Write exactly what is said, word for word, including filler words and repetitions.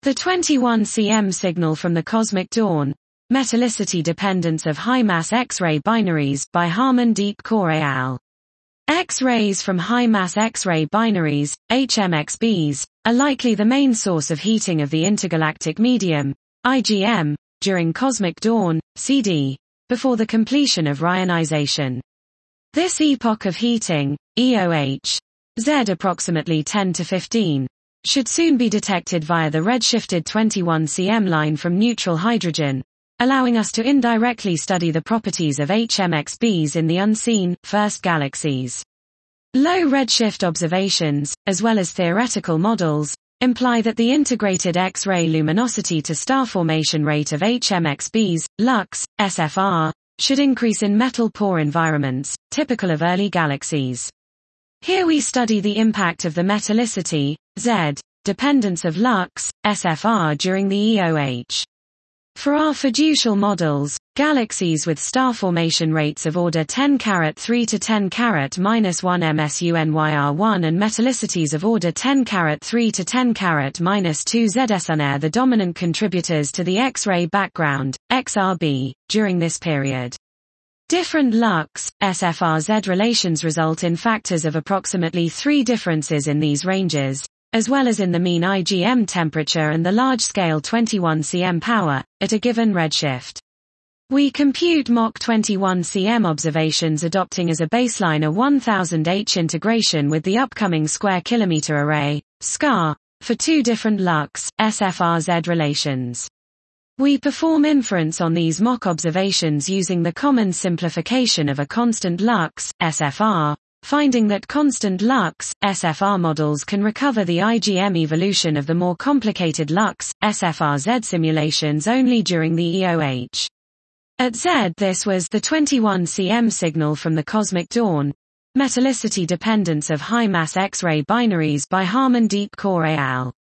The twenty-one centimeter signal from the cosmic dawn, metallicity dependence of high-mass X-ray binaries by Harman Deep Kaur et al. X-rays from high-mass X-ray binaries, H M X Bs, are likely the main source of heating of the intergalactic medium, I G M, during cosmic dawn, C D, before the completion of reionization. This epoch of heating, E O H, Z approximately ten to fifteen, should soon be detected via the redshifted twenty-one centimeter line from neutral hydrogen, allowing us to indirectly study the properties of H M X Bs in the unseen, first galaxies. Low redshift observations, as well as theoretical models, imply that the integrated X-ray luminosity to star formation rate of H M X Bs, lux, S F R, should increase in metal-poor environments, typical of early galaxies. Here we study the impact of the metallicity, Z, dependence of lux, S F R during the E O H. For our fiducial models, galaxies with star formation rates of order ten carat three to ten carat minus one M S U N Y R one and metallicities of order ten carat three to ten carat minus two Z S N are the dominant contributors to the X-ray background, X R B, during this period. Different lux, S F R Z relations result in factors of approximately three differences in these ranges, as well as in the mean I G M temperature and the large-scale twenty-one centimeter power, at a given redshift. We compute Mach twenty-one centimeter observations adopting as a baseline a one thousand H integration with the upcoming square kilometer array, S C A R, for two different lux, S F R Z relations. We perform inference on these Mach observations using the common simplification of a constant lux, S F R, finding that constant lux, S F R models can recover the I G M evolution of the more complicated lux, S F R Z simulations only during the E O H. At Z this was the twenty-one centimeter signal from the cosmic dawn, metallicity dependence of high-mass X-ray binaries by Harman Deep Kaur et al.